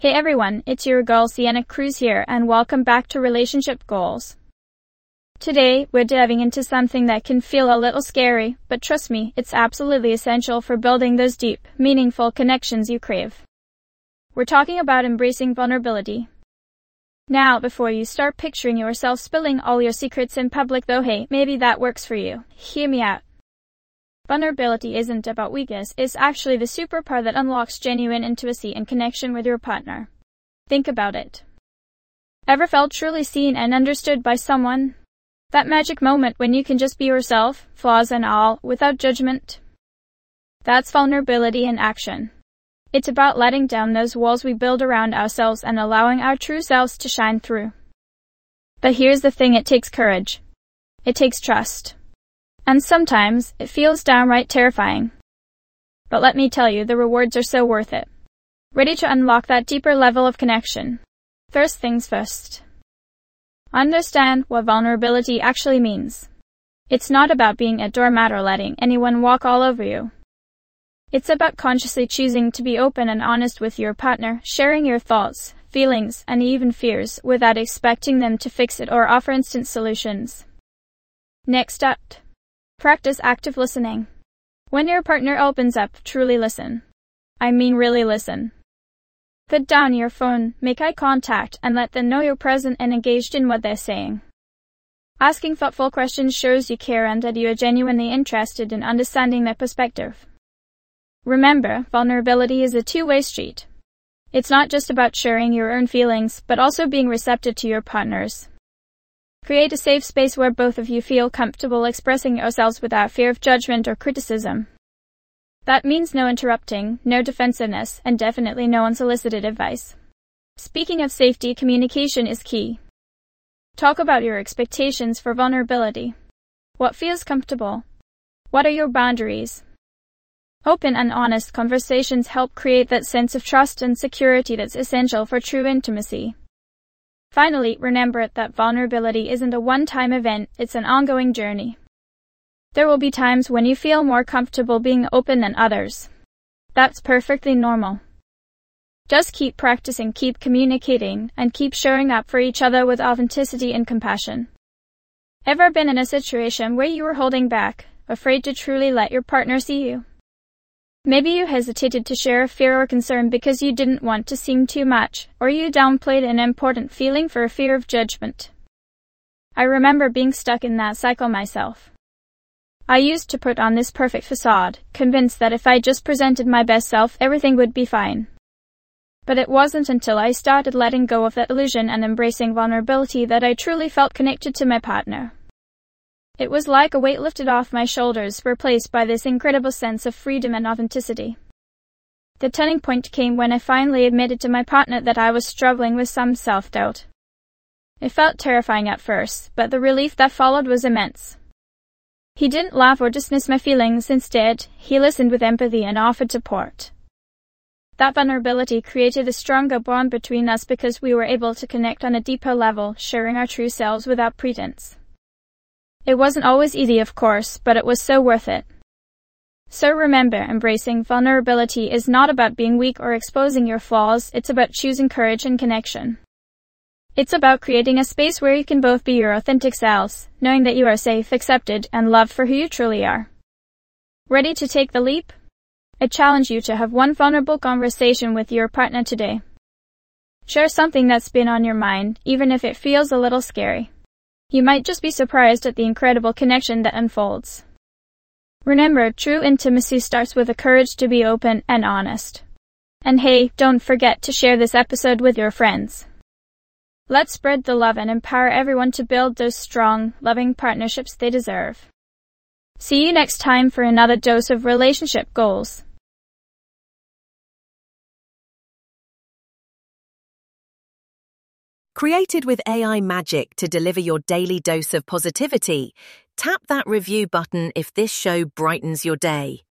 Hey everyone, it's your girl Sienna Cruz here, and welcome back to Relationship Goals. Today, we're diving into something that can feel a little scary, but trust me, it's absolutely essential for building those deep, meaningful connections you crave. We're talking about embracing vulnerability. Now, before you start picturing yourself spilling all your secrets in public, though hey, maybe that works for you, hear me out. Vulnerability isn't about weakness, it's actually the superpower that unlocks genuine intimacy and connection with your partner. Think about it. Ever felt truly seen and understood by someone? That magic moment when you can just be yourself, flaws and all, without judgment? That's vulnerability in action. It's about letting down those walls we build around ourselves and allowing our true selves to shine through. But here's the thing, it takes courage. It takes trust. And sometimes, it feels downright terrifying. But let me tell you, the rewards are so worth it. Ready to unlock that deeper level of connection? First things first. Understand what vulnerability actually means. It's not about being a doormat or letting anyone walk all over you. It's about consciously choosing to be open and honest with your partner, sharing your thoughts, feelings, and even fears without expecting them to fix it or offer instant solutions. Next up. Practice active listening. When your partner opens up, truly listen. I mean really listen. Put down your phone, make eye contact, and let them know you're present and engaged in what they're saying. Asking thoughtful questions shows you care and that you are genuinely interested in understanding their perspective. Remember, vulnerability is a two-way street. It's not just about sharing your own feelings, but also being receptive to your partner's. Create a safe space where both of you feel comfortable expressing yourselves without fear of judgment or criticism. That means no interrupting, no defensiveness, and definitely no unsolicited advice. Speaking of safety, communication is key. Talk about your expectations for vulnerability. What feels comfortable? What are your boundaries? Open and honest conversations help create that sense of trust and security that's essential for true intimacy. Finally, remember that vulnerability isn't a one-time event, it's an ongoing journey. There will be times when you feel more comfortable being open than others. That's perfectly normal. Just keep practicing, keep communicating, and keep showing up for each other with authenticity and compassion. Ever been in a situation where you were holding back, afraid to truly let your partner see you? Maybe you hesitated to share a fear or concern because you didn't want to seem too much, or you downplayed an important feeling for a fear of judgment. I remember being stuck in that cycle myself. I used to put on this perfect facade, convinced that if I just presented my best self, everything would be fine. But it wasn't until I started letting go of that illusion and embracing vulnerability that I truly felt connected to my partner. It was like a weight lifted off my shoulders, replaced by this incredible sense of freedom and authenticity. The turning point came when I finally admitted to my partner that I was struggling with some self-doubt. It felt terrifying at first, but the relief that followed was immense. He didn't laugh or dismiss my feelings. Instead, he listened with empathy and offered support. That vulnerability created a stronger bond between us because we were able to connect on a deeper level, sharing our true selves without pretense. It wasn't always easy, of course, but it was so worth it. So remember, embracing vulnerability is not about being weak or exposing your flaws, it's about choosing courage and connection. It's about creating a space where you can both be your authentic selves, knowing that you are safe, accepted, and loved for who you truly are. Ready to take the leap? I challenge you to have one vulnerable conversation with your partner today. Share something that's been on your mind, even if it feels a little scary. You might just be surprised at the incredible connection that unfolds. Remember, true intimacy starts with the courage to be open and honest. And hey, don't forget to share this episode with your friends. Let's spread the love and empower everyone to build those strong, loving partnerships they deserve. See you next time for another dose of relationship goals. Created with AI magic to deliver your daily dose of positivity, tap that review button if this show brightens your day.